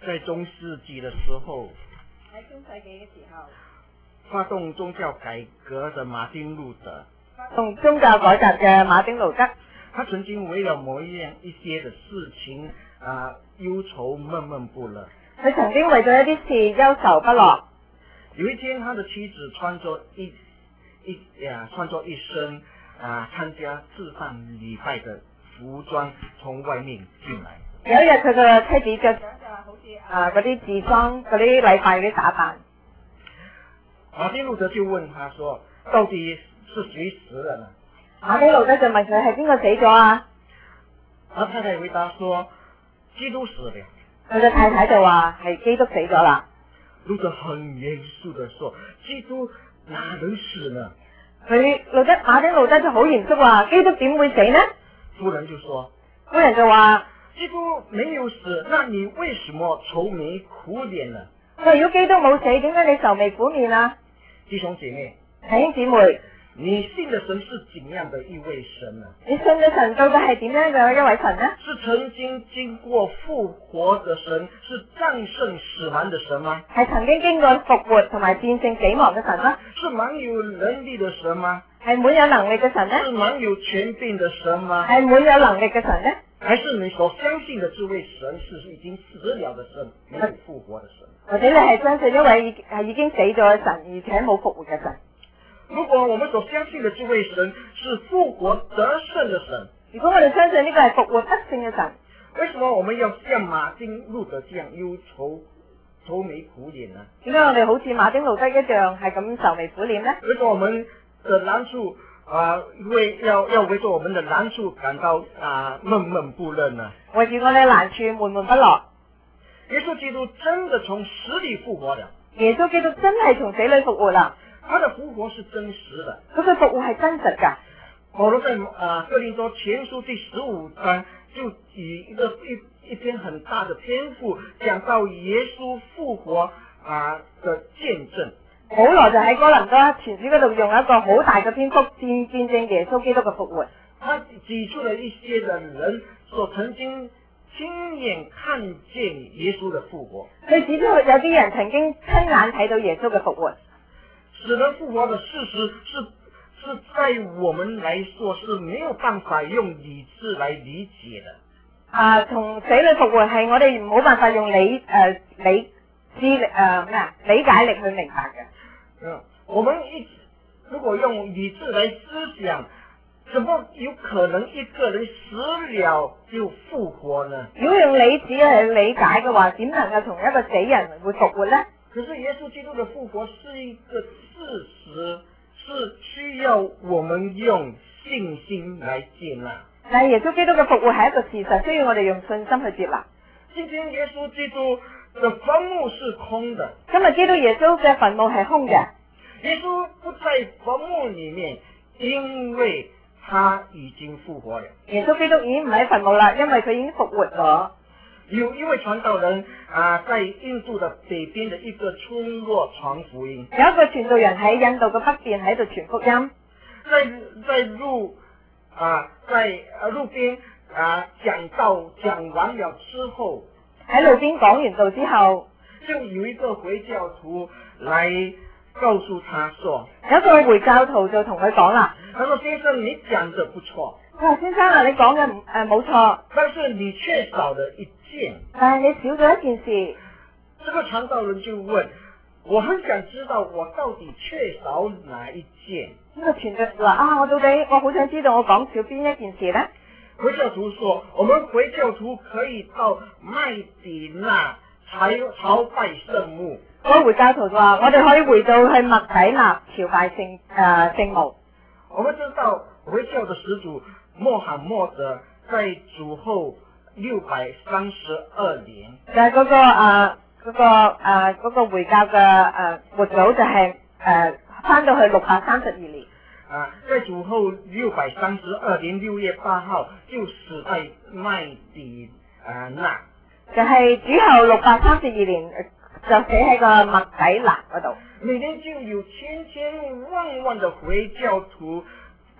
在中世紀的時候， 喺中世紀嘅時候， 發動宗教改革的馬丁路德， 同宗教改革嘅馬丁路德， 他曾經為了某一些的事情憂愁悶悶不樂。 佢曾經為咗一啲事憂愁不樂。 有一天，他的妻子穿着一身參加吃飯禮拜的服裝從外面進來。 有一日，佢嘅妻子着咗好似嗰啲治裝嗰啲禮拜嗰啲打扮。 馬丁路德就問他說：到底是誰死了呢？ 馬丁路德就問佢係邊個死咗啊？ 他太太回答說：基督死了。 佢嘅太太就話係基督死咗啦。 路德很嚴肅地說：基督哪能死呢？ 馬丁路德就好嚴肅話：基督點會死呢？ 夫人就說： 夫人就話： 基督沒有死，那你為什麼愁眉苦臉呢？ 如果基督冇死，點解你愁眉苦面啊？ 弟兄姐妹， 弟兄姊妹， 你信的神是怎樣的一位神呢？ 你信嘅神到底係點樣嘅一位神呢？ 是曾經經過復活的神，是戰勝死亡的神嗎？ 係曾經經過復活同埋戰勝死亡嘅神嗎？ 是滿有能力的神嗎？ 係滿有能力嘅神呢？ 是滿有權柄的神嗎？ 係滿有能力嘅神呢？ 還是你所相信的這位神是已經死了的神，沒有復活的神？ 或者你係相信一位已經死咗嘅神，而且冇復活嘅神？ 如果我們所相信的這位神是復活得勝的神， 如果我哋相信呢個係復活得勝嘅神， 為什麼我們要像馬丁路德這樣愁眉苦臉呢？ 點解我哋好似馬丁路德一樣係咁愁眉苦臉呢？ 為咗我們的難處要為咗我們的難處感到悶悶不樂呢？ 為住我哋難處悶悶不樂。 耶穌基督真的從死裏復活了。 耶穌基督真係從死裏復活啦。 他的復活是真實的。 佢嘅復活係真實噶。 保羅在哥林多前書第15章就以一篇很大的篇幅講到耶穌復活的見證。 保羅就喺哥林多前書嗰度用一個好大嘅篇幅見證耶穌基督嘅復活。 他指出了一些的人所曾經親眼看見耶穌的復活。 佢指出有啲人曾經親眼睇到耶穌嘅復活。 死人復活的事實是在我們來說是沒有辦法用理智來理解的。 從死裏復活係我哋冇辦法用理解力去明白嘅。 我們如果用理智來思想，怎麼有可能一個人死了就復活呢？ 如果用理智去理解嘅話，點能夠從一個死人會復活呢？ 可是耶穌基督的復活是一個事實，是需要我們用信心來接納。 但係耶穌基督嘅復活係一個事實，需要我哋用信心去接納。 今天耶穌基督的墳墓是空的。 今日基督耶穌嘅墳墓係空嘅。 耶穌不在墳墓裏面，因為他已經復活了。 耶穌基督已經唔喺墳墓啦，因為佢已經復活咗。 有一位傳道人在印度的北邊的一個村落傳福音。 有一個傳道人喺印度嘅北邊喺度傳福音。 在路邊講完了之後， 喺路邊講完道之後， 就有一個回教徒來告訴他說， 有一個回教徒就同佢講啦， 他說：先生，你講得不錯。 佢話：先生啊，你講嘅冇錯， 但是你缺少了一件。 但係你少咗一件事。 這個傳道人就問：我很想知道我到底缺少哪一件？ 呢個傳道話：我好想知道我講少邊一件事呢？ 回教徒說：我們回教徒可以到麥地那朝拜聖墓。 嗰個回教徒就話：我哋可以回到去麥底那朝拜聖墓。 我們知道回教的始祖穆罕默德在主後632年， 就係嗰個回教嘅活祖就係翻到去632年。 在主後632年6月8號就死在麥地那。 就係主後632年就死喺個麥底那嗰度。 每年就有千千萬萬的回教徒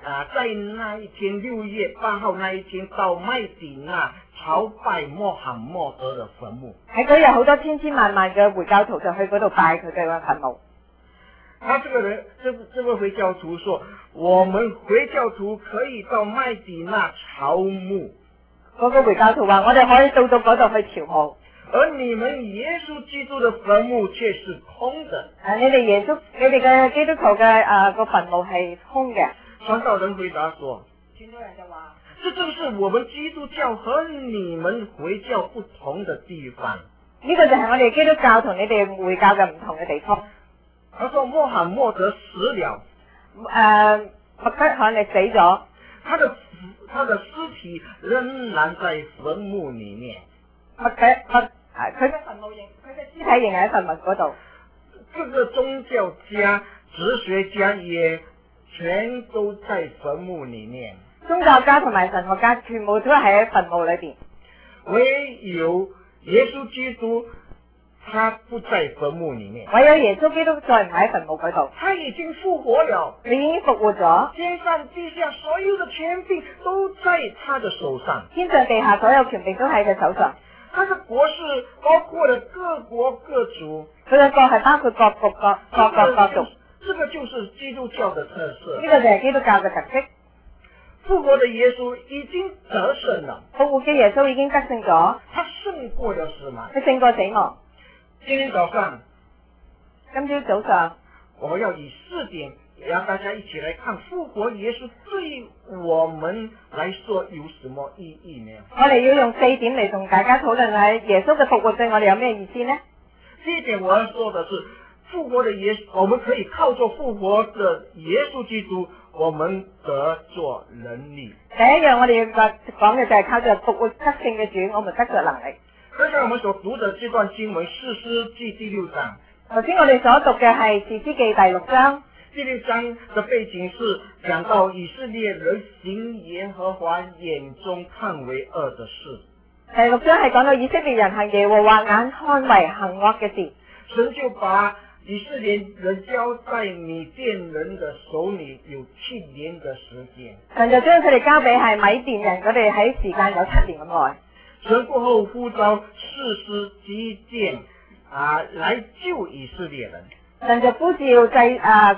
在那一天6月8號那一天到麥地那朝拜穆罕默德的墳墓。 喺嗰日好多千千萬萬嘅回教徒就去嗰度拜佢嘅墳墓。 他這個人，這位回教徒說，我們回教徒可以到麥地那朝墓。 嗰個回教徒話：我哋可以到嗰度去朝墓。 而你們耶穌基督的墳墓卻是空的。 你哋嘅基督徒嘅個墳墓係空嘅。 傳道人回答說： 傳道人就話： 這正是我們基督教和你們回教不同的地方。 呢個就係我哋基督教同你哋回教嘅唔同嘅地方。 他說穆罕默德死了， 麥德罕利死咗， 他的屍體仍然在墳墓裏面。 佢嘅墳墓佢嘅屍體仍然喺墳墓嗰度。 這個宗教家、哲學家也全都在墳墓裏面。 宗教家同埋神學家全部都係喺墳墓裏邊。 唯有耶穌基督，他不在墳墓裏面。 唯有耶穌基督再唔喺墳墓嗰度。 他已經復活了， 佢已經復活咗。 天上地下所有的權柄都在他的手上。 天上地下所有權柄都喺佢手上。 他的國是包括了各國各族。 佢嘅國係包括各國各族。 這個就是基督教的特色。 呢個就係基督教嘅特色。 復活的耶穌已經得勝了。 復活嘅耶穌已經得勝咗。 他勝過了死亡。 佢勝過死亡。 今天早上，我要以4點讓大家一起來看復活耶穌對我們來說有什麼意義呢？ 我哋要用4點嚟同大家討論下耶穌嘅復活對我哋有咩意思呢？ 第一點我要說的是，復活的耶穌，我們可以靠着復活的耶穌基督，我們得着能力。 第一樣我哋要講嘅就係靠着復活得勝嘅主，我們得着能力。 剛才我們所讀的這段經文，士師記第6章。 頭先我哋所讀嘅係士師記第6章。 第6章的背景是講到以色列人行耶和華眼中看為惡的事。 第6章係講到以色列人行耶和華眼看為行惡嘅事。 神就把以色列人交在米甸人的手裏有7年的時間。 神就將佢哋交俾係米甸人，佢哋喺時間有7年咁耐。 神過後呼召士師基甸來救以色列人。神就呼召士師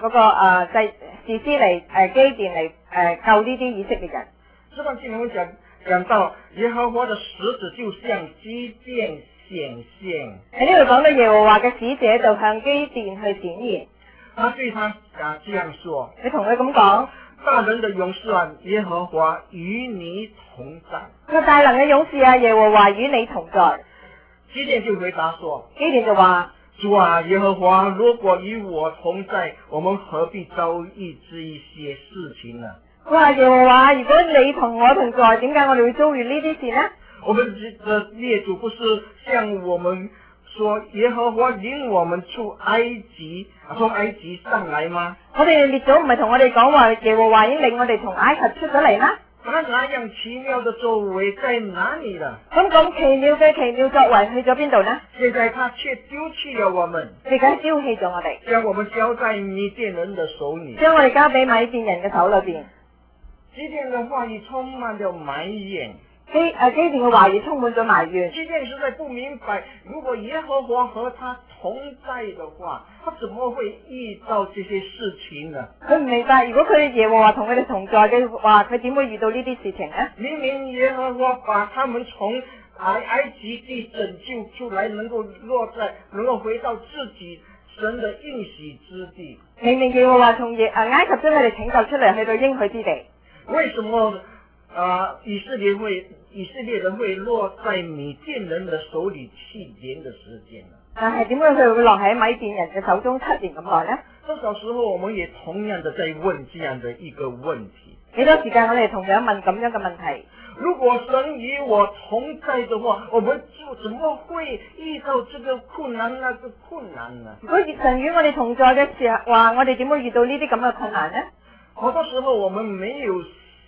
嚟基甸嚟救呢啲以色列人。這段經文講到耶和華的使者就向基甸顯現。 喺呢度講到耶和華嘅使者就向基甸去顯現。 他對他這樣說： 你同佢咁講， 大能的勇士啊，耶和華與你同在。 佢大能嘅勇士啊，耶和華與你同在。 基甸就回答說： 基甸就話： 主啊，耶和華如果與我同在，我們何必遭遇這一些事情呢？ 佢話耶和華，如果你同我同在，點解我哋會遭遇呢啲事呢？ 我們的列祖不是向我們說耶和華領我們從埃及上來嗎？ 我哋列祖唔係同我哋講話耶和華已經領我哋從埃及出咗嚟嗎？ 那樣奇妙的作為在哪裏了？ 咁奇妙嘅奇妙作為去咗邊度呢？ 現在他卻丟棄了我們， 而家丟棄咗我哋， 將我們交在米甸人的手裏， 將我哋交俾米甸人嘅手裏邊。 基甸的話語充滿了埋怨。 基甸嘅話語充滿咗埋怨。 基甸實在不明白，如果耶和華和他同在的話，他怎麼會遇到這些事情呢？ 佢唔明白，如果佢耶和華同佢哋同在嘅話，佢點會遇到呢啲事情呢？ 明明耶和華把他們從埃及地拯救出來，能夠回到自己神的應許之地。 明明耶和華從埃及將佢哋拯救出嚟，去到應許之地。 為什麼以色列人會落在米甸人的手裏7年的時間呢？ 但係點解佢會落喺米甸人嘅手中7年咁耐呢？ 多少時候我們也同樣的在問這樣的一個問題。 幾多時間我哋同樣問咁樣嘅問題？ 如果神與我同在的話，我們就怎麼會遇到這個困難那個困難呢？ 如果神與我哋同在嘅時候，話我哋點會遇到呢啲咁嘅困難呢？ 好多時候我們沒有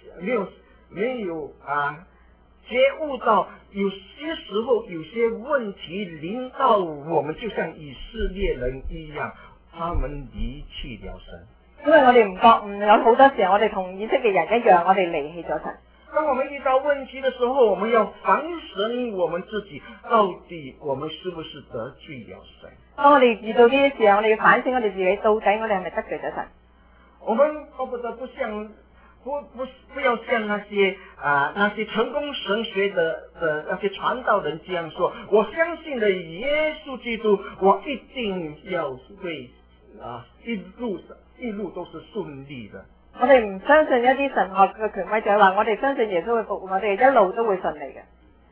覺悟到，有些時候有些問題臨到我們，就像以色列人一樣，他們離棄了神。 因為我哋唔覺悟，有好多時候我哋同以色列人一樣，我哋離棄咗神。 当我们遇到问題的時候，我們要反省我們自己，到底我們是不是得罪了神？ 當我哋遇到呢啲時候，我哋要反省我哋自己，到底我哋係咪得罪咗神？ 我們不得不要像那些成功神學的那些傳道人這樣說，我相信了耶穌基督，我一定要會一路都是順利的。 我哋唔相信一啲神學嘅權威就係話，我哋相信耶穌會復活，我哋一路都會順利嘅。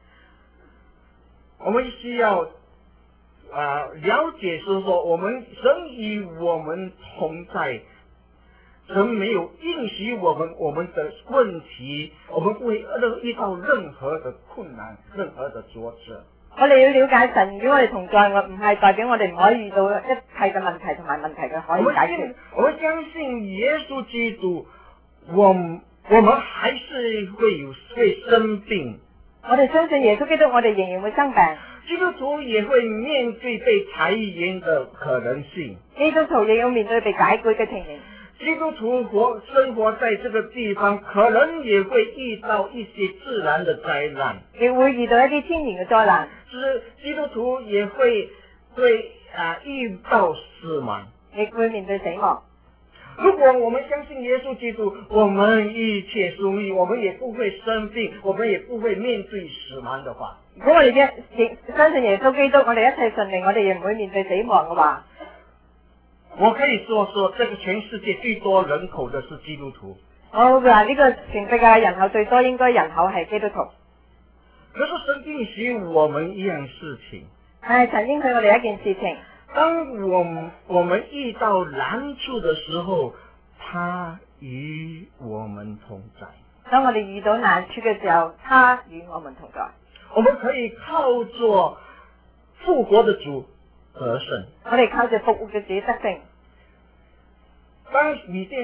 我們需要了解，是說我們神與我們同在，神沒有應許我們的問題，我們不會遇到任何的困難，任何的挫折。 我哋要了解神與我哋同在，唔係代表我哋唔可以遇到一切嘅問題同埋問題嘅可以解決。 我們相信耶穌基督，我們還是會生病。 我哋相信耶穌基督，我哋仍然會生病。 基督徒也會面對被裁員的可能性。 基督徒亦要面對被解僱嘅情形。 基督徒生活在這個地方，可能也會遇到一些自然的災難， 亦會遇到一啲天然嘅災難。 基督徒也會遇到死亡， 亦會面對死亡。 如果我們相信耶穌基督，我們一切順利，我們也不會生病，我們也不會面對死亡的話， 如果我哋相信耶穌基督，我哋一切順利，我哋亦唔會面對死亡嘅話， 我可以說這個全世界最多人口的是基督徒。 我會話呢個全世界人口最多應該人口係基督徒。 可是神應許我們一樣事情， 神應許我哋一件事情。 當我們遇到難處的時候，他與我們同在。 當我哋遇到難處嘅時候，他與我們同在。 我們可以靠着復活的主得勝。 我哋靠着復活嘅主得勝。 當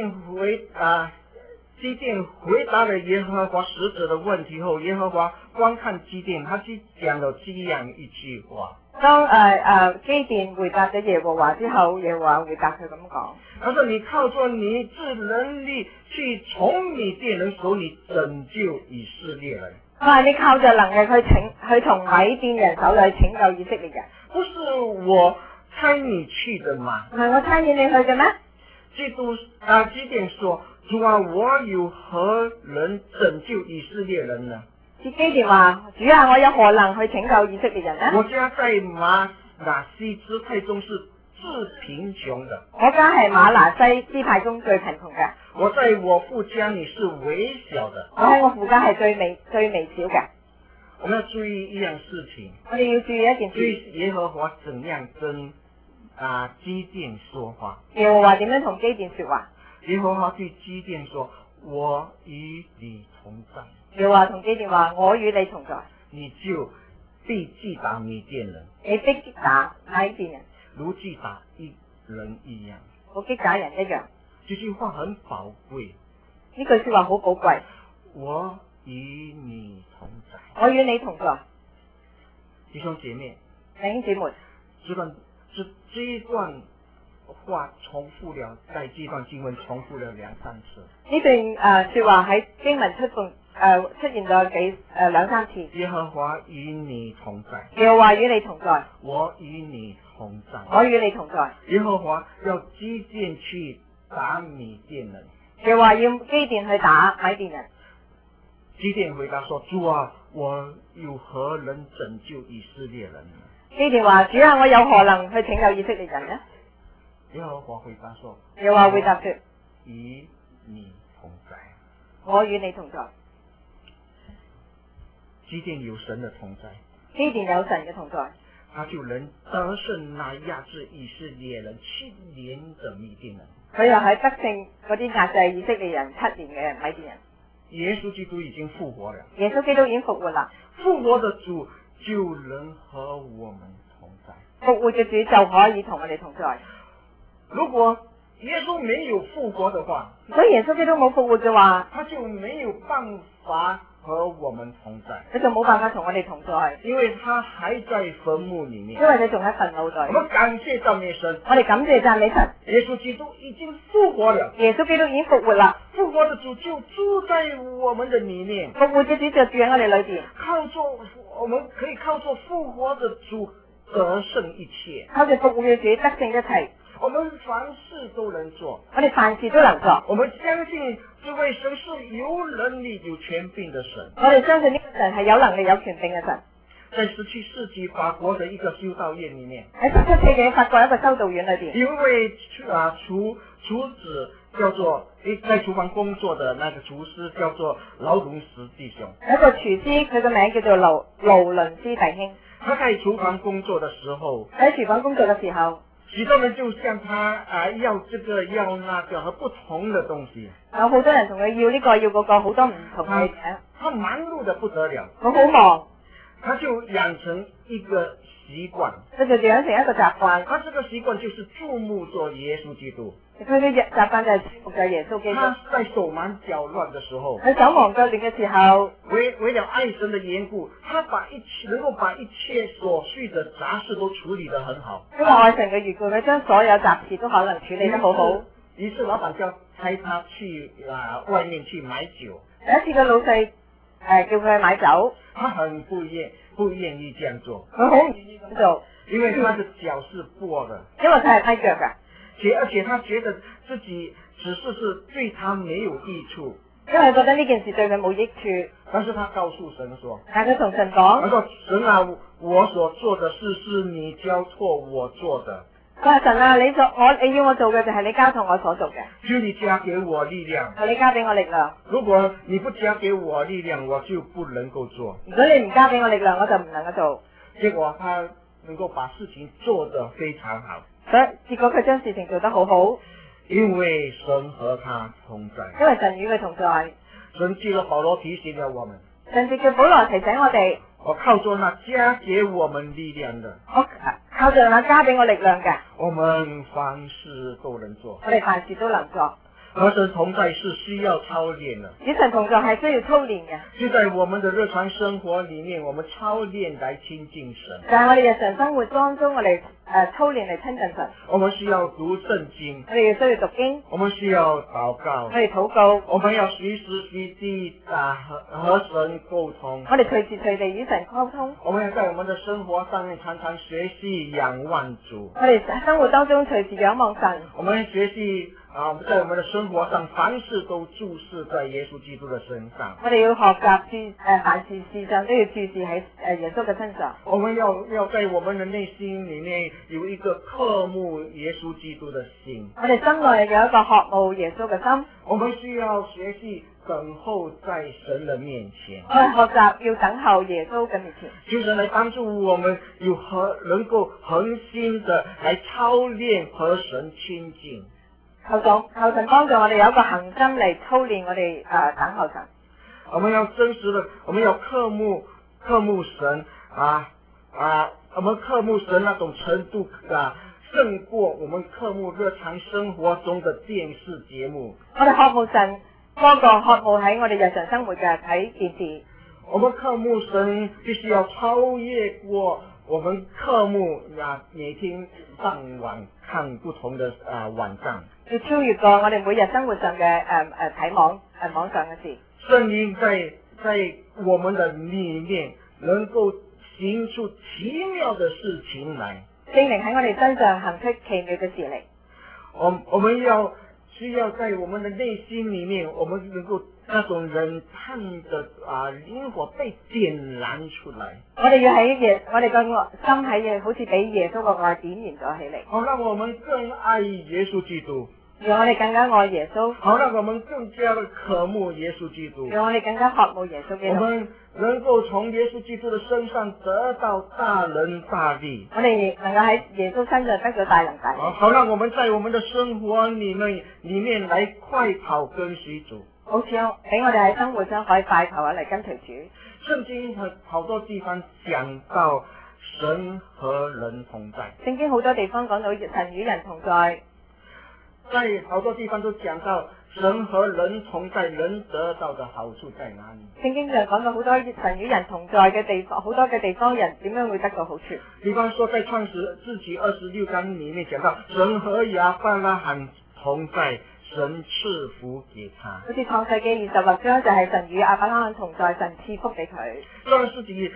基甸回答了耶和華使者的問題後，耶和華觀看基甸，他就講了這樣一句話。 當基甸回答咗耶和華之後，耶和華回答佢咁講： 他說你靠着你自能力去從米甸人手裏拯救以色列人。 佢話你靠着能力去從米甸人手裏拯救以色列人。 不是我差你去的嗎？ 唔係我差遣你去嘅咩？ 基甸說：主啊，我有何能拯救以色列人呢？ 基甸話：主啊，我有何能去拯救以色列人呢？ 我家在瑪拿西支派中是最貧窮的。 我家係瑪拿西支派中最貧窮嘅。 我在我父家裏是微小的。 我喺我父家係最微小嘅。 我們要注意一樣事情。 我哋要注意一件事。 注意耶和華怎樣跟基甸說話。 耶和華點樣同基甸說話？ 耶和華對基甸說：我與你同在。 耶和華同基甸話：我與你同在。 你就必擊打米甸人。 你必擊打米甸人， 如擊打一人一樣。 我擊打人一樣。 這句話很寶貴。 呢句說話好寶貴。 我與你同在。 我與你同在。 弟兄姐妹， 弟兄姊妹， 這一段話重複了，在這段經文重複了2-3次。 呢段說話喺經文出現咗2-3次。 耶和華與你同在。 耶和華與你同在。 我與你同在。 我與你同在。 耶和華要基甸去打米甸人。 耶和華要基甸去打米甸人。 基甸回答說：主啊，我有何能拯救以色列人呢？ 基甸話：主啊，我有何能去拯救以色列人呢？ 耶和華回答說： 耶和華回答說： 與你同在。 我與你同在。 基甸有神的同在。 基甸有神嘅同在。 他就能得勝那壓制以色列人7年的米甸人。 佢又喺得勝嗰啲壓制以色列人7年嘅米甸人。 耶穌基督已經復活了。 耶穌基督已經復活啦。 復活的主就能和我們同在。 復活嘅主就可以同我哋同在。 如果耶穌沒有復活的話， 如果耶穌基督冇復活嘅話， 他就沒有辦法和我們同在， 佢就冇辦法同我哋同在， 因為他還在墳墓裏面。 因為佢仲喺墳墓度。 我們感謝讚美神， 我哋感謝讚美神， 耶穌基督已經復活了， 耶穌基督已經復活啦， 復活的主就住在我們的裏面， 復活嘅主就住喺我哋裏邊， 我們可以靠着復活的主得勝一切， 靠住復活嘅主得勝一切。 我們凡事都能做， 我哋凡事都能做。 我們相信這位神是有能力、有權柄的神。 我哋相信呢個神係有能力、有權柄嘅神。 在17世紀法國的一個修道院裏面， 喺17世紀法國一個修道院裏邊， 有一位廚子叫做在廚房工作的那個廚師叫做勞倫斯弟兄。 有一個廚師，佢個名叫做勞倫斯弟兄。 他在廚房工作的時候， 喺廚房工作嘅時候， 許多人就向他要這個要那個和不同的東西。 有好多人同佢要呢個要嗰個，好多唔同嘅嘢。 他忙碌得不得了， 佢好忙， 他就養成一個習慣。 佢就養成一個習慣。 他這個習慣就是注目做耶穌基督。 佢嘅習慣就係注目做耶穌基督。 他在手忙腳亂的時候， 喺手忙腳亂嘅時候， 為了愛神的緣故，他能夠把一切瑣碎的雜事都處理得很好。 因為愛神嘅緣故，佢將所有雜事都可能處理得好好。 於是老闆就派他去外面去買酒。 有一次個老細叫佢去買酒， 他很不願意這樣做。 佢好唔願意咁做， 因為他的腳是跛的， 因為佢係跛腳㗎。 而且他覺得自己只是對他沒有益處， 因為覺得呢件事對佢冇益處。 但是他告訴神說， 但係佢同神講， 他說神啊，我所做的事是你交託我做的。 佢話神啊，你要我做嘅就係你交託我所做嘅， 求你加給我力量。 求你加俾我力量。 如果你不加給我力量，我就不能夠做。 如果你唔加俾我力量，我就唔能夠做。 結果他能夠把事情做得非常好。 所以結果佢將事情做得好好， 因為神和他同在。 因為神與佢同在。 神借着保羅提醒了我們， 甚至叫保羅提醒我哋， 我靠着那加給我們力量的， 我靠着那加俾我力量嘅， 我們凡事都能做。 我哋凡事都能做。 和神同在是需要操練的， 與神同在係需要操練嘅。 就在我們的日常生活裏面，我們操練來親近神。 但係我哋日常生活當中，我哋操練嚟親近神。 我們需要讀聖經， 我哋需要讀經， 我們需要禱告， 我哋禱告， 我們要隨時隨地和神溝通。 我哋隨時隨地與神溝通。 我們要在我們的生活上面常常學習仰望主。 我哋生活當中隨時仰望神。 我們學習在我們的生活上，凡事都注視在耶穌基督的身上。 我哋要學習凡事上都要注視喺耶穌嘅身上。 我們要在我們的內心裏面有一個渴慕耶穌基督的心。 我哋心內有一個渴慕耶穌嘅心。 我們需要學習等候在神的面前。 我哋學習要等候耶穌嘅面前。 求神來幫助我們能夠恆心的來操練和神親近。 求神幫助我哋有一個恒心嚟操練我哋等候神。 我們要真實的，我們要渴慕神我們渴慕神那種程度勝過我們渴慕日常生活中的電視節目。 我哋渴慕神多過渴慕喺我哋日常生活嘅睇電視。 我們渴慕神必須要超越過我們渴慕每天上網看不同的網站。 要超越過我哋每日生活上嘅睇網上嘅事。 聖靈在我們的裏面能夠行出奇妙的事情來。 聖靈喺我哋身上行出奇妙嘅事嚟。 我們需要在我們的內心裏面，我們能夠那種人探的靈火被點燃出來。 我哋要我哋個心喺好似俾耶穌個愛點燃咗起嚟。 好，讓我們更愛耶穌基督。 讓我哋更加愛耶穌。 好，讓我們更加的渴慕耶穌基督。 讓我哋更加渴慕耶穌基督。 我們能夠從耶穌基督的身上得到大能大力。 我哋能夠喺耶穌身上得到大能大力。 好，讓我們在我們的生活裏面來快跑跟隨主。 好似俾我哋喺生活上可以快跑嚟跟隨主。 聖經好多地方講到神和人同在。 聖經好多地方講到神與人同在。 在好多地方都講到神和人同在，人得到的好處在哪裡？ 聖經上講到好多神與人同在嘅地方，好多嘅地方人點樣會得到好處？ 比方說在創世紀26章裡面講到，神和亞伯拉罕同在，神賜福給他。 好似創世記26章就係神與亞伯拉罕同在，神賜福俾佢。 創世紀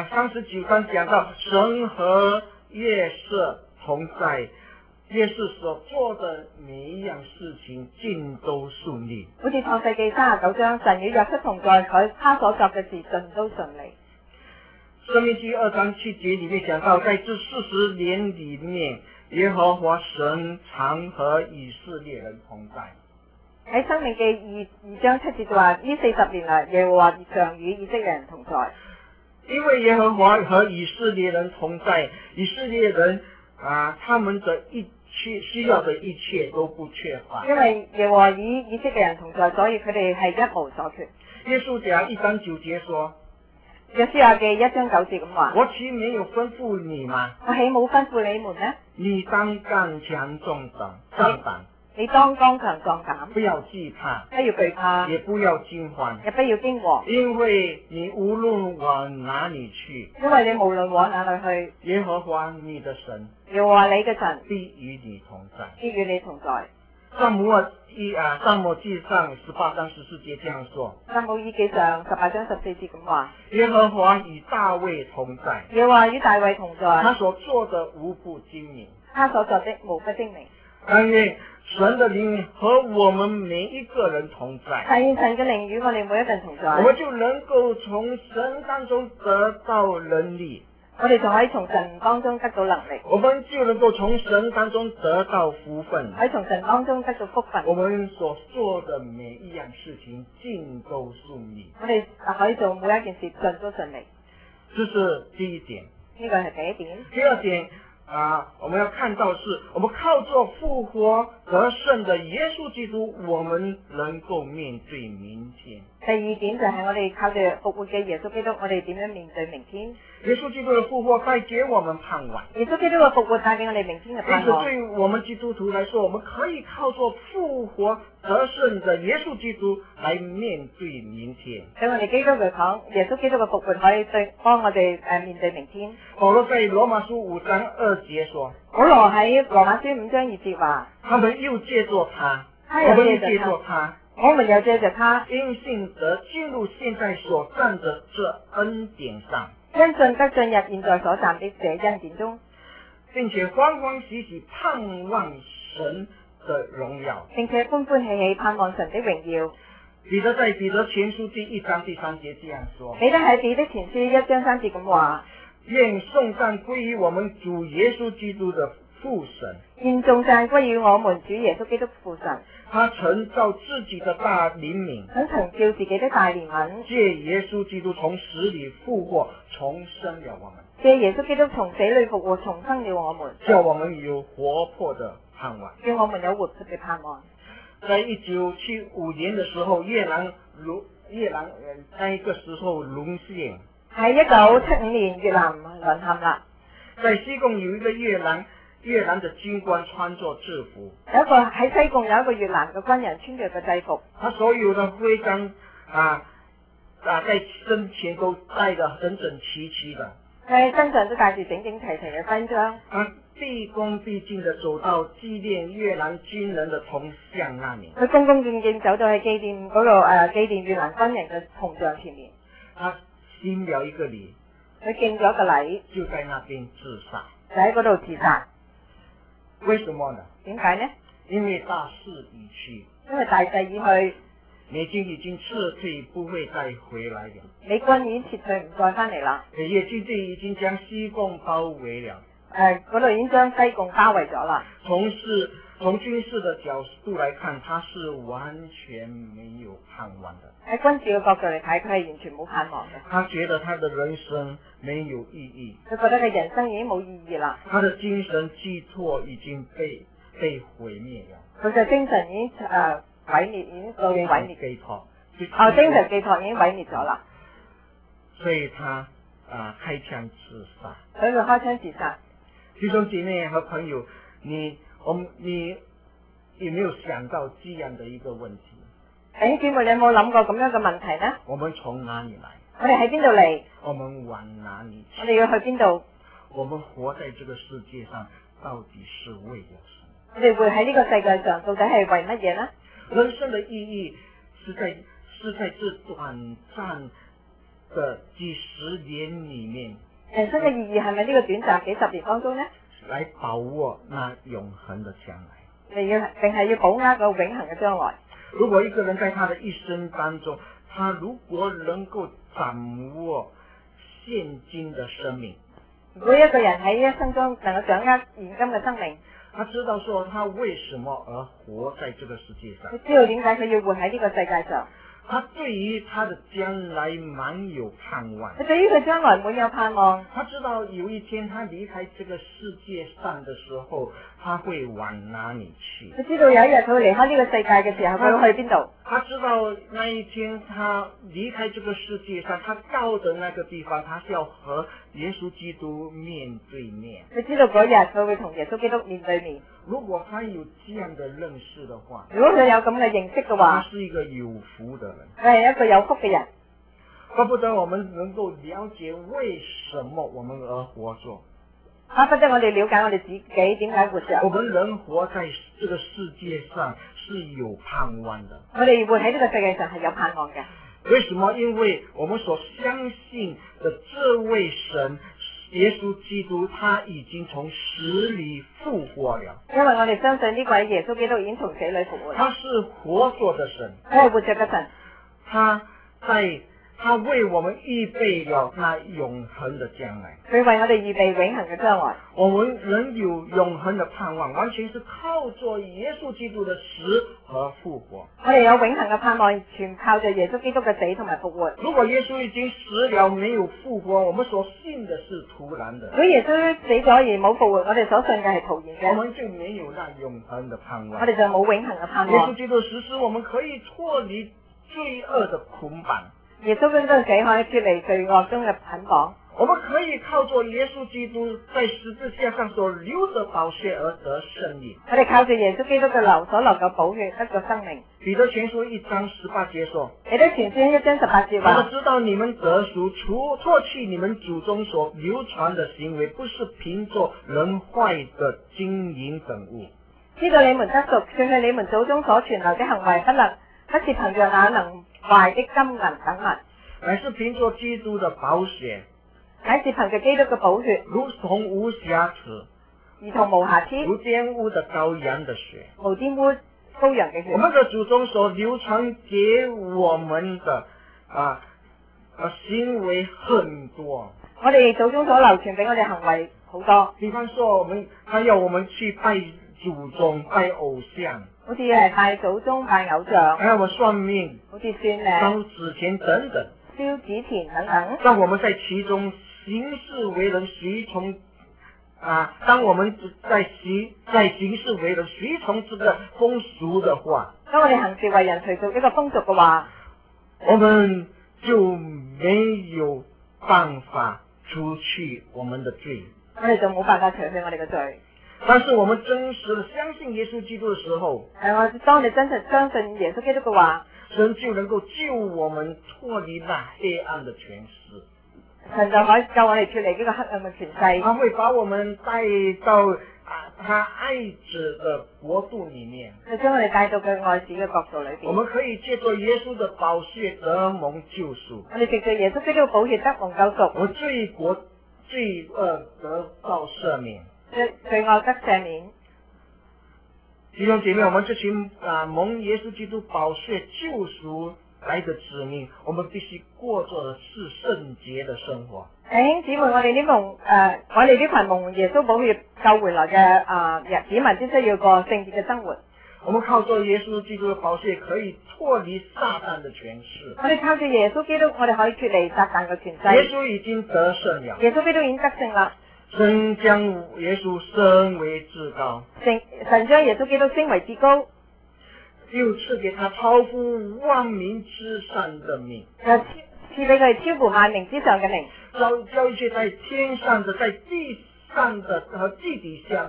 39章講到，神和約瑟同在。約瑟所做的每一樣事情盡都順利。 好似創世記39章，神與約瑟同在，他所作嘅事盡都順利。 申命記2章7節裏面講到，在這40年裏面，耶和華神常和以色列人同在。 喺申命記2章7節就話，呢40年來，耶和華常與以色列人同在。 因為耶和華和以色列人同在，以色列人他們的一切需要的一切都不缺乏。 因為耶和華與以色列人同在，所以佢哋係一無所缺。 約書亞1章9節說， 約書亞記1章9節咁話， 我豈沒有吩咐你嗎？ 我豈冇吩咐你們呢？ 你當剛強壯膽， 你當剛強壯膽， 不要懼怕， 不要懼怕， 也不要驚慌， 也不要驚惶， 因為你無論往哪裡去， 因為你無論往哪裡去， 耶和華你的神， 耶和華你嘅神必與你同在， 必與你同在。 撒母耳記上18章14節這樣說， 撒母耳記上18章14節咁話， 耶和華與大衛同在， 耶和華與大衛同在， 他所做的無不精明， 他所作的無不精明。 但願神的靈和我們每一個人同在， 但願神嘅靈與我哋每一個人同在， 我們就能夠從神當中得到能力， 我哋就可以從神當中得到能力， 我們就能夠從神當中得到福分， 可以從神當中得到福分。 我們所做的每一樣事情盡都順利， 我哋可以做每一件事盡都順利。 這是第一點。 呢個係第一點。 第二點我們要看到是我們靠着復活得勝的耶穌基督，我們能夠面對明天。 第二點就係我哋靠住復活嘅耶穌基督，我哋點樣面對明天？ 耶穌基督的復活帶給我們盼望。 耶穌基督嘅復活帶給我哋明天嘅盼望。 因此，對於我們基督徒來說，我們可以靠着復活得勝的耶穌基督來面對明天。 對我哋基督嚟講，耶穌基督嘅復活可以幫我哋面對明天。 保羅在羅馬書5章2節說， 保羅喺羅馬書5章2節話， 他們又借着他， 我們又借着他， 我們又借着他， 因信得進入現在所站的這恩典上， 因信得進入現在所站的這恩典中， 並且歡歡喜喜盼望神的榮耀， 並且歡歡喜喜盼望神的榮耀。 彼得在彼得前書第1章第3節這樣說， 彼得喺彼得前書1章3節咁話， 願頌讚歸於我們主耶穌基督的父神， 願頌讚歸於我們主耶穌基督父神。 他曾照自己的大憐憫， 他曾照自己的大憐憫， 借耶穌基督從死裏復活，重生了我們。 借耶穌基督從死裏復活，重生了我們， 叫我們有活潑的盼望。 叫我們有活潑嘅盼望。 在1975年的時候，越南那個時候淪陷。 喺1975年越南淪陷啦。 在西貢有一個越南的軍官穿着制服。 喺西貢有一個越南嘅軍人穿着個制服。 他所有的徽章在身前都帶得整整齊齊的。 佢身上都帶住整整齊齊嘅徽章。 畢恭畢敬地走到紀念越南軍人的銅像那裡。 佢恭恭敬敬走到去紀念嗰度紀念越南軍人嘅銅像前面。 他行了一個禮。 佢敬咗個禮。 就在那邊自殺。 就喺嗰度自殺。 為什麼呢？ 點解呢？ 因為大勢已去。 因為大勢已去。 美軍已經撤退，不會再回來了。 美軍已經撤退，唔再翻嚟啦。 野軍隊已經將西貢包圍了。 嗰度已經將西貢包圍咗啦。 從軍事的角度來看，他是完全沒有盼望的。喺軍事嘅角度嚟睇，佢係完全冇盼望嘅。 他覺得他的人生沒有意義。 佢覺得佢人生已經冇意義啦。 他的精神寄託已經被毀滅了。 佢嘅精神已經毀滅，已經到毀滅。 寄託。 精神寄託已經毀滅咗啦。 所以他開槍自殺。 所以佢開槍自殺。 弟兄姐妹和朋友，你有沒有想到這樣的一個問題？ 弟兄姊妹，你有冇諗過咁樣嘅問題呢？ 我們從哪裡來？ 我哋喺邊度嚟？ 我們往哪裡去？ 我哋要去邊度？ 我們活在這個世界上，到底是為了什麼？ 我哋會喺呢個世界上，到底係為乜嘢呢？ 人生的意義是在這短暫的幾十年裡面。 人生嘅意義係咪呢個短暫幾十年當中呢？ 來把握那永恆的將來。 定係要把握個永恆嘅將來？ 如果一個人在他的一生當中，他如果能夠掌握現今的生命， 如果一個人喺一生中能夠掌握現今嘅生命， 他知道說他為什麼而活在這個世界上， 佢知道點解佢要活喺呢個世界上， 他對於他的將來滿有盼望。 佢對於佢將來滿有盼望。 他知道有一天他離開這個世界上的時候，他會往哪裡去？ 佢知道有一日佢會離開呢個世界嘅時候，佢會去邊度？ 他知道那一天他離開這個世界上，他到的那個地方，他是要和耶穌基督面對面。 佢知道嗰日佢會同耶穌基督面對面。 如果他有這樣的認識的話， 如果佢有咁嘅認識嘅話， 他是一個有福的人， 佢係一個有福嘅人。 怪不得我們能夠了解為什麼我們而活着。 怪不得我哋了解我哋自己點解活着。 我們人活在這個世界上是有盼望的。 我哋活喺呢個世界上係有盼望嘅。 為什麼？因為我們所相信的這位神耶穌基督，他已經從死裏復活了。 因為我哋相信呢位耶穌基督已經從死裏復活了。 他是活着的神， 佢係活着嘅神。 他為我們預備了那永恆的將來。 佢為我哋預備永恆嘅將來。 我們能有永恆的盼望，完全是靠着耶穌基督的死和復活。 我哋有永恆嘅盼望，全靠着耶穌基督嘅死同埋復活。 如果耶穌已經死了，沒有復活，我們所信的是徒然的。 如果耶穌死咗而冇復活，我哋所信嘅係徒然嘅。 我們就沒有那永恆的盼望。 我哋就冇永恆嘅盼望。 耶穌基督死，我們可以脫離罪惡的捆綁。 耶穌基督死可以脫離罪惡中嘅捆綁。 我們可以靠着耶穌基督在十字架上所流的寶血而得生命。 我哋靠住耶穌基督嘅流所流嘅寶血得咗生命。 彼得前書1章18節說： 彼得前書1章18節話： 我知道你們得贖，脫去你們祖宗所流傳的行為，不是憑着人壞的金銀等物。 知道你們得贖，脫去你們祖宗所傳流的行為，不是憑着那能壞的金銀等物， 乃是憑着基督的寶血， 乃是憑着基督嘅寶血， 如同無瑕疵， 如同無瑕疵， 無玷污的羔羊的血， 無玷污羔羊嘅血。 我們的祖宗所流傳給我們的行為很多。 我哋祖宗所流傳俾我哋行為好多。 比方說，他要我們去拜祖宗、拜偶像， 好似係拜祖宗、拜偶像， 還有我們算命、 好似算命、 燒紙錢等等， 燒紙錢等等。 讓我們在其中行事為人隨從當我們在行事為人隨從這個風俗的話， 當我哋行事為人隨從呢個風俗嘅話， 我們就沒有辦法除去我們的罪。 我哋就冇辦法除去我哋嘅罪。 但是我們真實的相信耶穌基督的時候， 當你真實相信耶穌基督嘅話， 神就能夠救我們脫離那黑暗的權勢。 神就可以救我哋脫離呢個黑暗嘅權勢。 他會把我們帶到他愛子的國度裏面。 佢將我哋帶到佢愛子嘅國度裏邊。 我們可以借着耶穌的寶血得蒙救贖。 我哋藉着耶穌基督嘅寶血得蒙救贖。 我罪惡得到赦免。 罪惡得赦免。 弟兄姐妹，我們這群蒙耶穌基督寶血救贖來的子民，我們必須過着的是聖潔的生活。 弟兄姊妹，我哋呢群蒙耶穌寶血救回來嘅子民，必須要過聖潔嘅生活。 我們靠着耶穌基督的寶血，可以脫離撒旦的權勢。 我哋靠住耶穌基督，我哋可以脫離撒旦嘅權勢。 耶穌已經得勝了。 耶穌基督已經得勝啦。 神將耶穌升為至高。 神將耶穌基督升為至高， 又賜給他超乎萬民之上的名。 賜俾佢超乎萬名之上嘅名。 叫一切在天上的、在地上的和地底下的，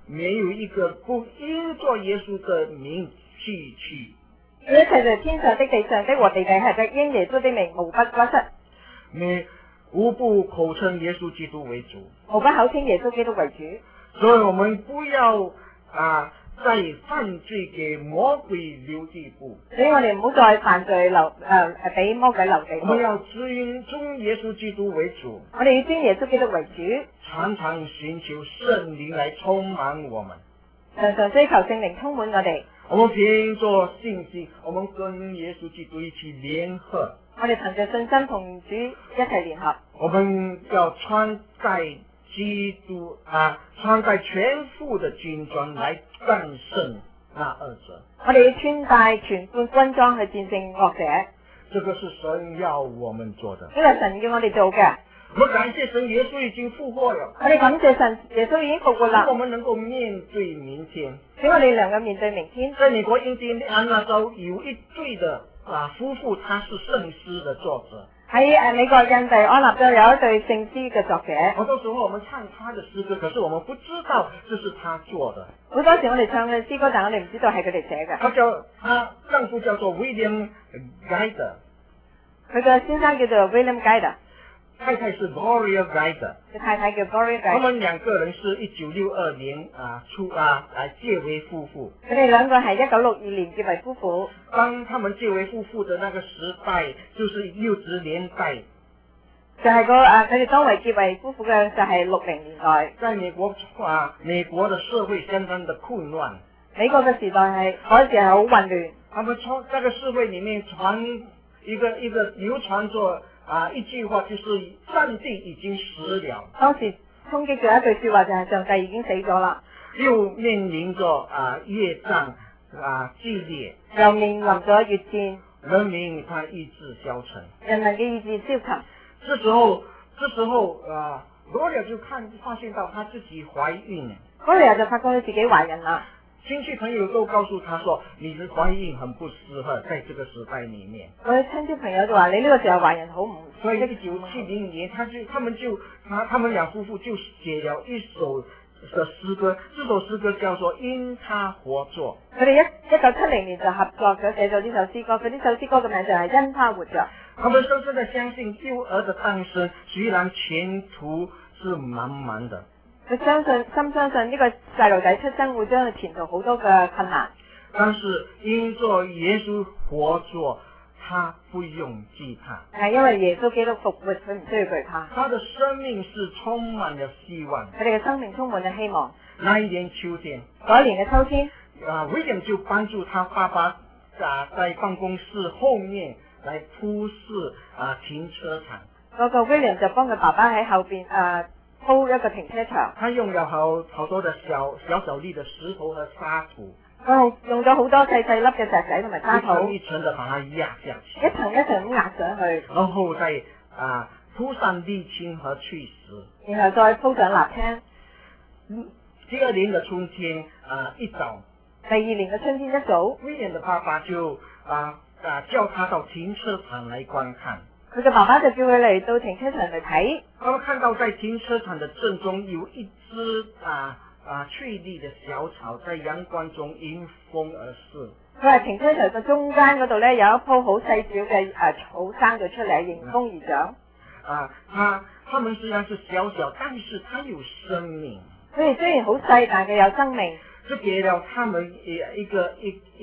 没有一个不因着耶穌的名記去。 一切在天上的、地上的和地底下的，因耶穌的名，無不屈膝， 無不口稱耶穌基督為主。 無不口稱耶穌基督為主。 所以我們不要再犯罪給魔鬼留地步。 所以我哋唔好再犯罪俾魔鬼留地步。 我們要尊耶穌基督為主。 我哋要尊耶穌基督為主， 常常尋求聖靈來充滿我們。 常常追求聖靈充滿我哋。 我們憑着信心，我們跟耶穌基督一起聯合。 我哋憑着信心同主一齊聯合。 我們要穿戴基督穿戴全副的軍裝來戰勝那惡者。 我哋要穿戴全副軍裝去戰勝惡者。 這個是神要我們做的。 呢個神要我哋做嘅。 我們感謝神，耶穌已經復活了。 我哋感謝神，耶穌已經復活啦。 我們能夠面對明天。 使我哋能夠面對明天。 在美國印第安納州有一對的夫婦，他是聖詩的作者。 喺美國印第安納州有一對聖詩嘅作者。 好多時候我們唱他的詩歌，可是我們不知道這是他做的。 好多時我哋唱嘅詩歌，但我哋唔知道係佢哋寫嘅。 他丈夫叫做 William Guider， 佢嘅先生叫做 William Guider， 太太是 Gloria Guider， 佢太太叫 Gloria Guider。 他們兩個人是1962年結為夫婦。 佢哋兩個係1962年結為夫婦。 當他們結為夫婦的那個時代，就是60年代。 就係佢哋當為結為夫婦嘅就係60年代。 在美國的社會相當的混亂。 美國嘅時代係嗰時係好混亂。 他們從這個社會裡面傳一個流傳着一句話，就是上帝已經死了。當時衝擊咗一句說話，就係上帝已經死咗啦。 又面臨着越戰激烈， 又面臨咗越戰， 人民他意志消沉， 人民嘅意志消沉。 這時候羅莉就發現到她自己懷孕了。 羅莉就發覺佢自己懷孕啦。 親戚朋友都告訴他說，你的懷孕很不適合在這個時代裡面。 我嘅親戚朋友就話，你呢個時候懷孕好唔？ 所以1970年，他們兩夫婦就寫了一首的詩歌，這首詩歌叫做《因他活着》。 佢哋1970年就合作咗寫咗呢首詩歌，佢呢首詩歌嘅名就係《因他活着》。 他們深深地相信幼兒的誕生雖然前途是茫茫的。 佢深相信呢個細路仔出生會將佢前途好多嘅困難， 但是因着耶穌活着，他不用懼怕。 係因為耶穌基督復活，佢唔需要懼怕。 他的生命是充滿了希望。 佢哋嘅生命充滿了希望。 那一年秋天， 嗰一年嘅秋天 ，William 就幫助他爸爸在辦公室後面來鋪設停車場。 嗰個 William 就幫佢爸爸喺後邊鋪一個停車場。 他用了好多的小粒的石頭和沙土。 用咗好多細粒嘅石仔同埋沙土。 一層的把它壓下去。 一層一層咁壓上去。 然後再鋪上瀝青和碎石。 然後再鋪上瀝青。 第二年的春天一早。 第二年嘅春天一早。 William 的爸爸就叫他到停車場來觀看。 佢嘅爸爸就叫佢嚟到停車場嚟睇。 他們看到在停車場的正中有一枝翠綠的小草，在陽光中迎風而逝。 佢話停車場嘅中間嗰度咧有一棵好細小嘅草生咗出嚟，迎風而長。 他們雖然是小小，但是它有生命。 佢哋雖然好細，但係佢有生命。 這給了他們一個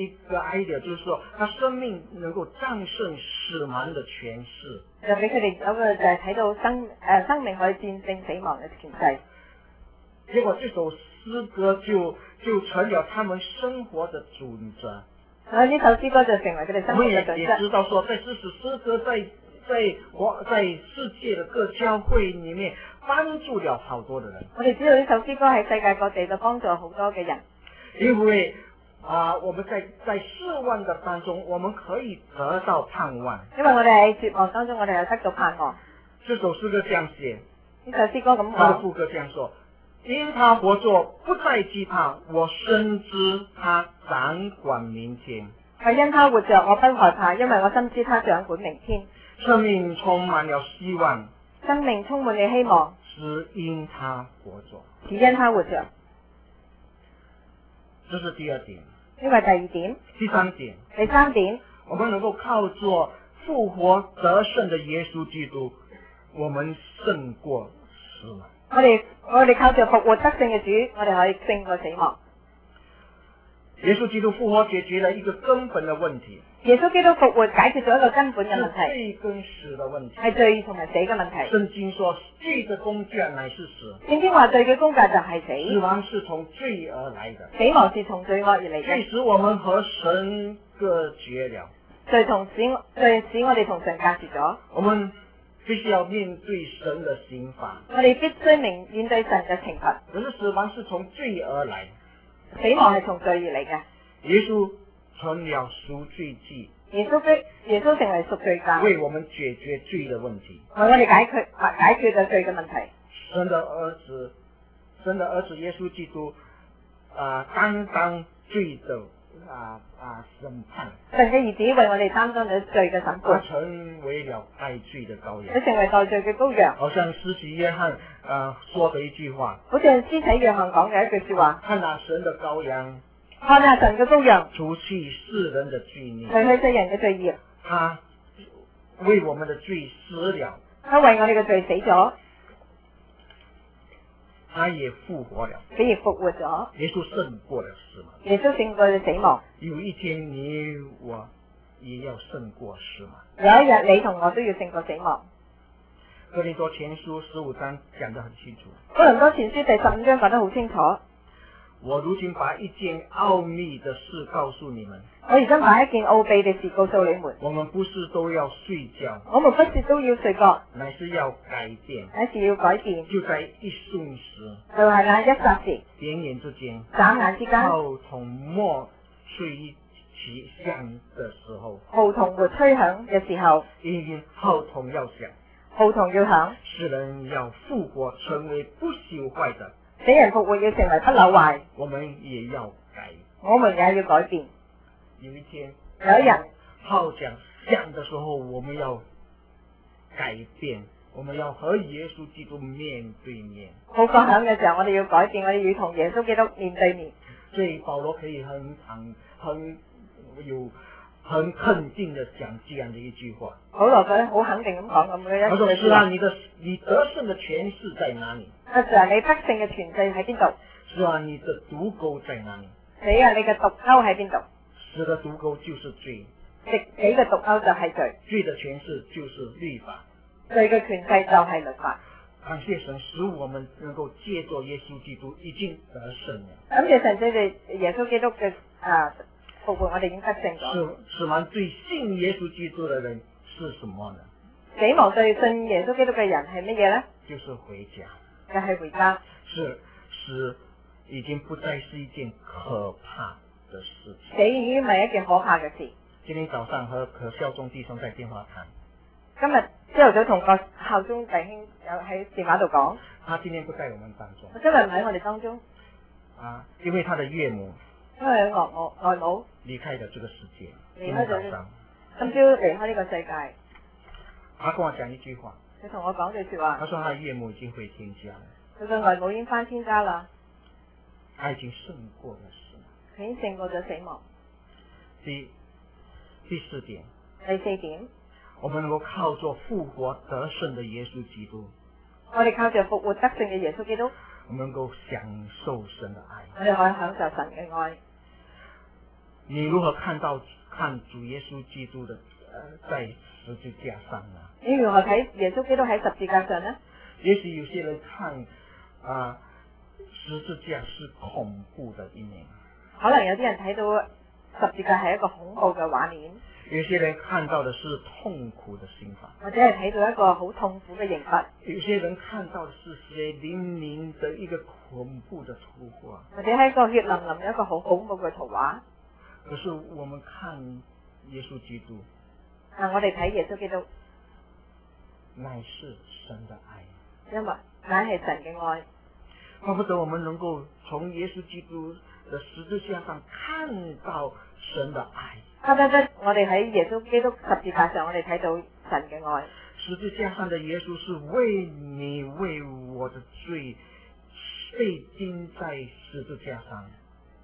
idea， 就是說，他生命能夠戰勝死亡的權勢。就俾佢哋有個就係睇到生命可以戰勝死亡嘅權勢。結果這首詩歌就成了他們生活的準則。 所以呢首詩歌就成為佢哋生活嘅準則。 我們也知道說，在這首詩歌在世界的各教會裏面幫助了好多的人。我哋知道呢首詩歌喺世界各地就幫助好多嘅人。因為我們在失望的當中，我們可以得到盼望。因為我哋喺絕望當中，我哋有得到盼望。這首詩歌這樣寫，呢首詩歌咁講，他的副歌這樣說：因他活着，不再懼怕，我深知他掌管明天。係因他活着，我不害怕，因為我深知他掌管明天。生命充滿了希望，生命充滿了希望，是因他活着，是因他活着。 这是第二点。 呢個係第二點。 第三點， 第三點， 我們能夠靠着復活得勝的耶穌基督，我們勝過死亡。 我哋靠着復活得勝嘅主，我哋可以勝過死亡。 耶穌基督復活解決了一個根本的問題。 耶穌基督復活解決咗一個根本嘅問題， 罪跟死的問題。 係罪同埋死嘅問題。 聖經說罪的工價乃是死。 聖經話罪嘅工價就係死。 死亡是從罪而來的。 死亡是從罪惡而嚟嘅。 罪使我們和神隔絕了。 罪使我哋同神隔絕咗。 我們必須要面對神的刑罰。 我哋必須面對神嘅懲罰。 可是死亡是從罪而來。 死亡係從罪而嚟嘅。 耶穌成了贖罪祭。 耶穌成為贖罪祭， 為我們解決罪的問題。 為我哋解決咗罪嘅問題。 神的兒子耶穌基督擔當罪的審判。 神嘅兒子為我哋擔當咗罪嘅審判。 他成為了代罪的羔羊。 佢成為代罪嘅羔羊。 好像施洗約翰說的一句話。 好似施洗約翰講嘅一句說話。 看那神的羔羊。 看下神嘅羔羊， 除去世人的罪孽， 除去世人嘅罪孽。 他為我們的罪死了， 他為我哋嘅罪死咗， 他也復活了， 佢亦復活咗。 耶穌勝過了死亡， 耶穌勝過咗死亡。 有一天你我也要勝過死亡。 有一日你同我都要勝過死亡。 哥林多前書15章講得很清楚。 哥林多前書第15章講得好清楚。 我如今把一件奧秘的事告訴你們。 我而家把一件奧秘的事告訴你們。 我們不是都要睡覺， 我們不是都要睡覺， 乃是要改變， 乃是要改變。 就在一瞬時， 就係那一霎時， 點眼之間， 眨眼之間， 號筒末吹起響的時候， 號筒沒吹響嘅時候， 因為號筒要響， 號筒要響， 世人要復活成為不朽壞的， 死人復活要成為不朽壞， 我們也要改， 我們也要改變。 有一天， 有一日， 號角響的時候，我們要改變，我們要和耶穌基督面對面。 號角響嘅時候，我哋要改變，我哋要同耶穌基督面對面。 所以保羅可以很肯定的講這樣的一句話。 保羅佢好肯定咁講咁嘅一句話。 他說：是啊，你得勝的權勢在哪裏？ 是啊，你得勝嘅權勢喺邊度？ 是啊，你的毒鈎在哪裏？ 死啊，你嘅毒鈎喺邊度？ 死的毒鈎就是罪， 死嘅毒鈎就係罪， 罪的權勢就是律法， 罪嘅權勢就係律法。 感謝神，使我們能夠借着耶穌基督已經得勝了。 感謝神，借住耶穌基督嘅復活，我哋已經得勝咗。 死亡對信耶穌基督的人是什麼呢？ 死亡對信耶穌基督嘅人係乜嘢呢？ 就是回家， 就係回家。 是已經不再是一件可怕的事情。 死已經唔係一件可怕嘅事。 今天早上和何孝忠弟兄在電話談。 今日朝頭早同個孝忠弟兄有喺電話度講。 他今天不在我們當中。 佢今日唔喺我哋當中。 因為他的岳母。 因為外母離開了這個世界。 離開咗。今朝離開呢個世界。 他跟我講一句話。 佢同我講句說話。 他說他的岳母已經回天家了。 佢嘅外母已經返天家啦。 他已經勝過了死亡。 佢已經勝過咗死亡。 第四點。 第四點。 我們能夠靠着復活得勝的耶穌基督。 我哋靠着復活得勝嘅耶穌基督。 我們能夠享受神的愛。 我哋可以享受神嘅愛。 你如何看主耶穌基督的在十字架上呢？ 你如何睇耶穌基督喺十字架上呢？ 也許有些人看十字架是恐怖的一面。 可能有啲人睇到十字架係一個恐怖嘅畫面。 有些人看到的是痛苦的刑罰， 或者係睇到一個好痛苦嘅刑罰。 有些人看到的是血淋淋的一個恐怖的圖畫， 或者係一個血淋淋一個好恐怖嘅圖畫。 可是我們看耶穌基督， 我哋睇耶穌基督， 乃是神的愛， 因為乃係神嘅愛。 怪不得我們能夠從耶穌基督的十字架上看到神的愛。 我哋喺耶穌基督十字架上，我哋睇到神嘅愛。 十字架上的耶穌是為你為我的罪被釘在十字架上。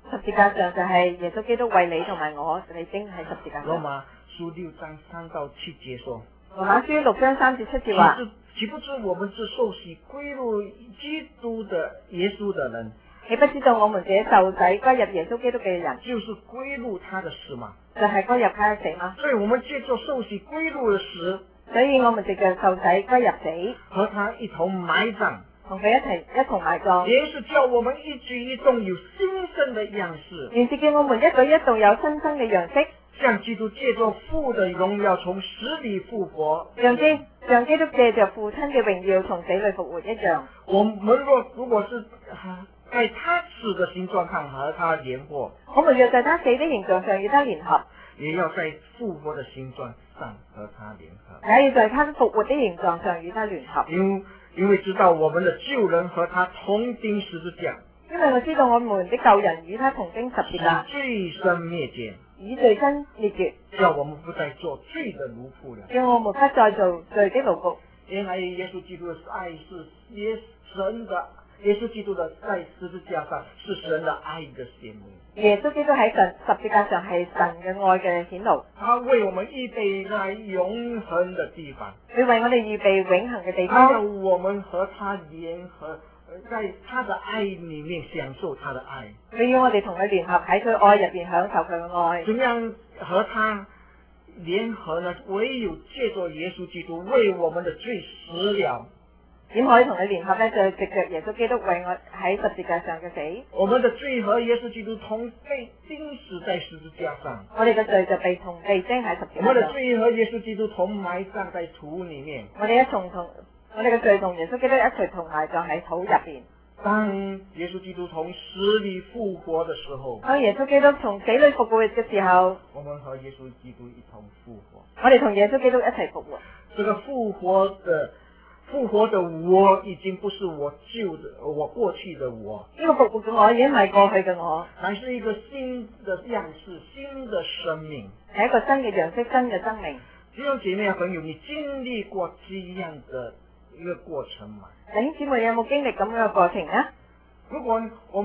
十字架上就係耶穌基督為你同埋我嚟釘喺十字架上。 羅馬書6章3到7節說： 羅馬書6章3至7節話： 豈不知我們是受洗歸入基督的耶穌的人？ 你不知道我們這受洗歸入耶穌基督嘅人， 就是歸入他的死嘛？ 就係歸入他的死嗎？ 所以我們借着受洗歸入的死， 所以我們藉着受洗歸入死， 和他一同埋葬， 同佢一同埋葬。 也是叫我們一舉一動有新生的樣式， 原是叫我們一舉一動有新生嘅樣式， 像基督借着父的榮耀從死裏復活， 像基督借着父親嘅榮耀從死裏復活一樣。 我們如果是在他死的形狀上和他聯合， 我們若在他死的形狀上與他聯合， 也要在復活的形狀上和他聯合， 也要在他復活的形狀上與他聯合。 因為知道我們的救人和他同釘十字架， 因為我知道我們的救人與他同釘十字架， 罪身滅絕， 以罪身滅絕， 叫我們不再做罪的奴僕了， 叫我們不再做罪的奴僕。 原來耶穌基督的愛是耶穌基督的在十字架上是神的愛的顯明。 耶穌基督喺十字架上係神嘅愛嘅顯露。 他為我們預備那永恆的地方， 佢為我哋預備永恆嘅地他要方。 我們和他聯合，在他的愛裏面享受他的愛。 佢要我哋同佢聯合喺佢愛入邊享受佢嘅愛。 怎樣和他聯合呢？唯有借着耶穌基督為我們的罪死了。 點可以同佢聯合呢？就藉着耶穌基督為我喺十字架上嘅死， 我們的罪和耶穌基督同被釘死在十字架上， 我哋嘅罪就被釘喺十字我們的架上。 罪和耶穌基督同埋葬在土裏面。 我哋我哋嘅罪同耶穌基督一齊同埋葬喺土入邊。 當耶穌基督從死裏復活的時候， 當耶穌基督從死裏復活嘅時候， 我們和耶穌基督一同復活。 我哋同耶穌基督一齊復活。 這個復活的我已經不是我過去的我， 呢個復活嘅我已經唔係過去嘅我， 乃是一個新的樣式，新的生命， 係一個新嘅樣式，新嘅生命。 弟兄姐妹朋友，你經歷過這樣的一個過程嗎？ 弟兄姊妹有冇經歷咁樣嘅過程呢？ 如果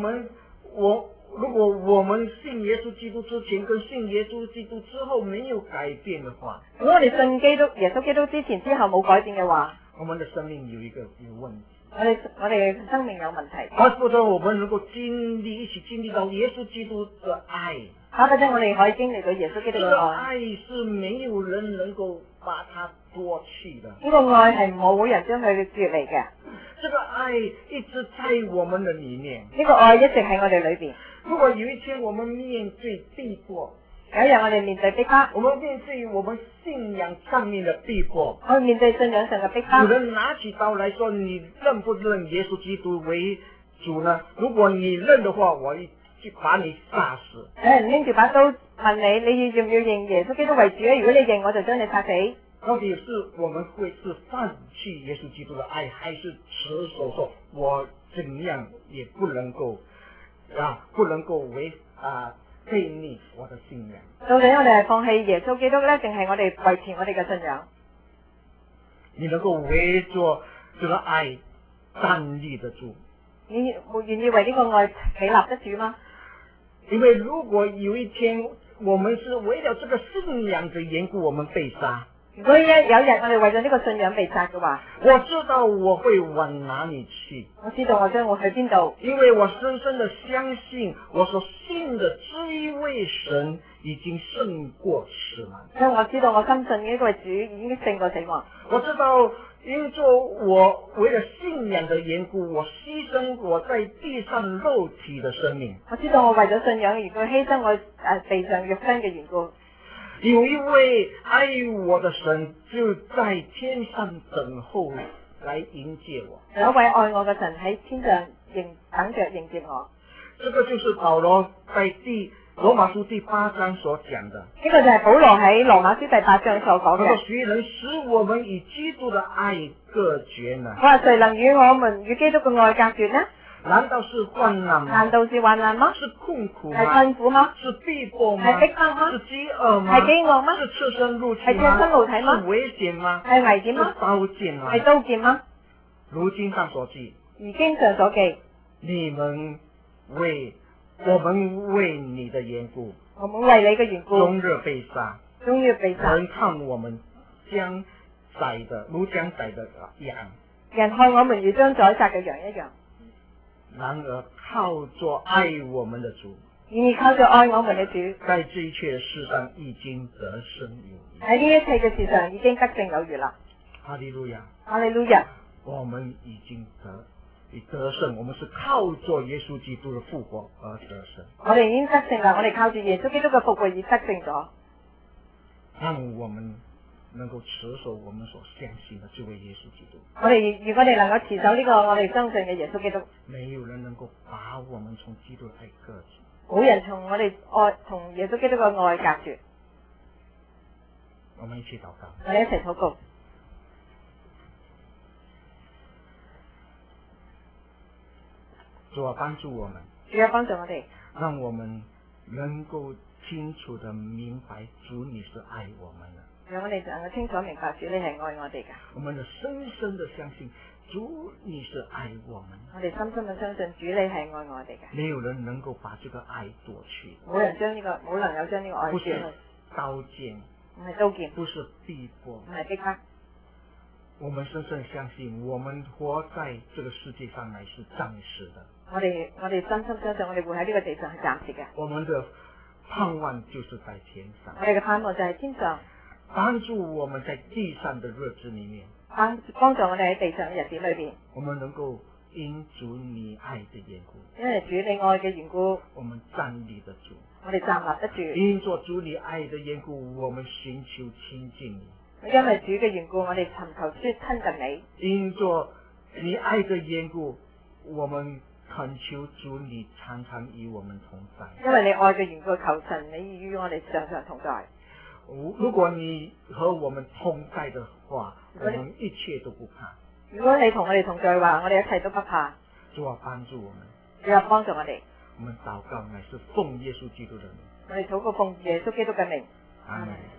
我們信耶穌基督之前跟信耶穌基督之後沒有改變的話， 如果我哋信耶穌基督之前之後冇改變嘅話， 我們的生命有問題。 我哋生命有問題。 巴不得我們能夠一起經歷到耶穌基督的愛。 巴不得我哋可以經歷到耶穌基督嘅愛。 愛是沒有人能夠把它奪去的。 呢個愛係冇人將佢奪離嘅。 這個愛一直在我們的裏面。 呢個愛一直喺我哋裏邊。 如果有一天我們面對逼迫， 有一日我哋面對逼迫， 我們面對我們信仰上面的逼迫， 我哋面對信仰上嘅逼迫， 有人拿起刀來說，你認不認耶穌基督為主呢？如果你認的話，我就把你殺死。 有人拎住把刀問你要唔要認耶穌基督為主咧？如果你認，我就將你殺死。 到底是我們會是放棄耶穌基督的愛，還是持守說我怎樣也不能夠背逆我的信仰？ 到底我哋係放棄耶穌基督呢，定係我哋維持我哋嘅信仰？ 你能夠為着這個愛站立得住？ 你願意為呢個愛企立得住嗎？ 因為如果有一天我們是為了這個信仰的緣故，我們被殺。 如果有一日我哋為咗呢個信仰被殺嘅話， 我知道我會往哪裏去。 我知道我將會去邊度， 因為我深深的相信，我所信的這一位神已經勝過死亡。 因為我知道我深信呢位主已經勝過死亡。 我知道，因着我為了信仰的緣故，我犧牲我在地上肉體的生命。 我知道我為咗信仰而佢犧牲我地上肉身嘅緣故。 有一位愛我的神就在天上等候來迎接我。 有一位愛我嘅神喺天上等着迎接我。 這個就是保羅在羅馬書第8章所講的。 呢個就係保羅喺羅馬書第8章所講嘅。 誰能使我們與基督的愛隔絕呢？ 我話誰能與我們與基督嘅愛隔絕呢？ 難道是患難嗎？ 難道是患難嗎？ 是困苦嗎？ 係困苦嗎？ 是逼迫嗎？ 係逼迫嗎？ 是飢餓嗎？ 係飢餓嗎？ 是赤身露體嗎？ 係赤身露體嗎？ 是危險嗎？ 係危險嗎？ 是刀劍嗎？ 係刀劍嗎？ 如經上所記， 如經上所記， 你們為我們為你的緣故， 我們為你嘅緣故， 終日被殺， 終於被殺。 人看我們將宰的如將宰的羊， 人看我們如將宰殺嘅羊一樣。 然而靠着愛我們的主， 然而靠着愛我們嘅主， 在這一切事上已經得勝有餘。 喺呢一切嘅事上已經得勝有餘啦。 哈利路亞！ 哈利路亞！ 我們已經得勝，我們是靠着耶穌基督的復活而得勝。 我哋已經得勝啦，我哋靠住耶穌基督嘅復活而得勝咗。 讓我們能夠持守我們所相信的這位耶穌基督。 如果你能夠持守呢個我哋相信嘅耶穌基督， 沒有人能夠把我們從基督的愛隔絕。 冇人從我哋愛同耶穌基督嘅愛隔絕。 我們一起禱告。 我哋一齊禱告。 主啊，幫助我們。 主啊，幫助我哋， 讓我們能夠清楚地明白主你是愛我們的。 讓我哋能夠清楚明白主你係愛我哋嘅。 我們的深深地相信主你是愛我們。 我哋深深地相信主你係愛我哋嘅。 沒有人能夠把這個愛奪去。 冇能夠將呢個愛奪去。 不是刀劍， 唔係刀劍， 不是逼迫， 唔係逼迫。 我們深深相信，我們活在這個世界上乃是暫時的。 我哋深深相信，我哋活喺呢個地上係暫時嘅。 我們的盼望就是在天上。 我哋嘅盼望就係天上。 幫助我們在地上的日子裏面， 幫助我哋喺地上嘅日子裏邊， 我們能夠因主你愛的緣故， 因為主你愛嘅緣故， 我們站立得住， 我哋站立得住。 因着主你愛的緣故，我們尋求親近你。 因為主嘅緣故，我哋尋求親近你。 因着你愛的緣故，我們懇求主你常常與我們同在。 因為你愛嘅緣故，求神你與我哋常常同在。 如果你和我們同在的話，我們一切都不怕。 如果你同我哋同在嘅話，我哋一切都不怕。 主啊，幫助我們。 主啊，幫助我哋。 我們禱告乃是奉耶穌基督的名。 我哋禱告奉耶穌基督嘅名。 阿門。